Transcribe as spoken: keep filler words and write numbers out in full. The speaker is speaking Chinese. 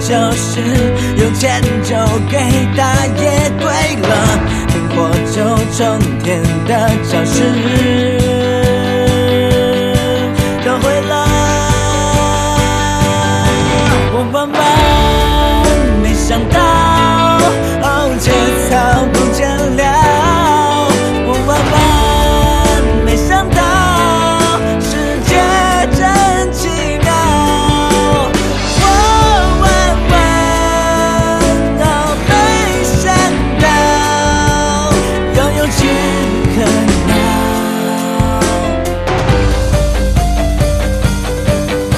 就是有钱就给他也对了，生活就充电的教室。